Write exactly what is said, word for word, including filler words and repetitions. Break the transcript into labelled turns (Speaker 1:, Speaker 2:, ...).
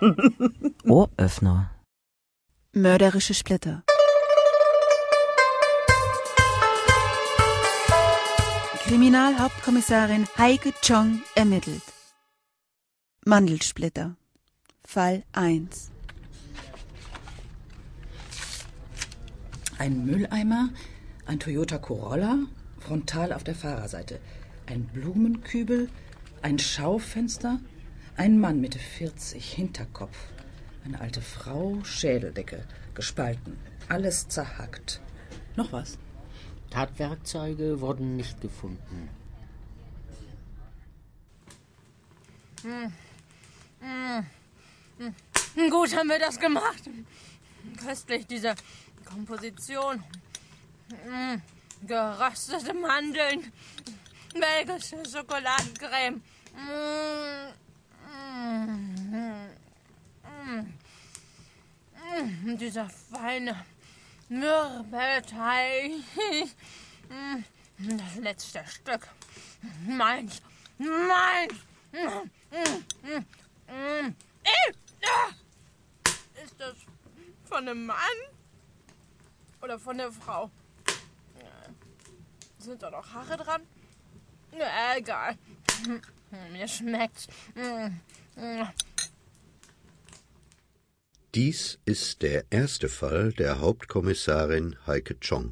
Speaker 1: Ohröffner.
Speaker 2: Mörderische Splitter. Kriminalhauptkommissarin Heike Chong ermittelt. Mandelsplitter. Fall eins.
Speaker 3: Ein Mülleimer, ein Toyota Corolla, frontal auf der Fahrerseite, ein Blumenkübel, ein Schaufenster, ein Mann Mitte vierzig, Hinterkopf, eine alte Frau, Schädeldecke, gespalten, alles zerhackt. Noch was?
Speaker 4: Tatwerkzeuge wurden nicht gefunden.
Speaker 5: Hm. Hm. Hm. Gut haben wir das gemacht. Köstlich, diese Komposition. Hm. Geröstete Mandeln. Belgische Schokoladencreme. Hm. Hm. Hm. Dieser feine Mürbeteig. Das letzte Stück. Meins. Meins. Ist das von einem Mann oder von der Frau? Sind da noch Haare dran? Ja, egal. Mir schmeckt's.
Speaker 6: Dies ist der erste Fall der Hauptkommissarin Heike Chong.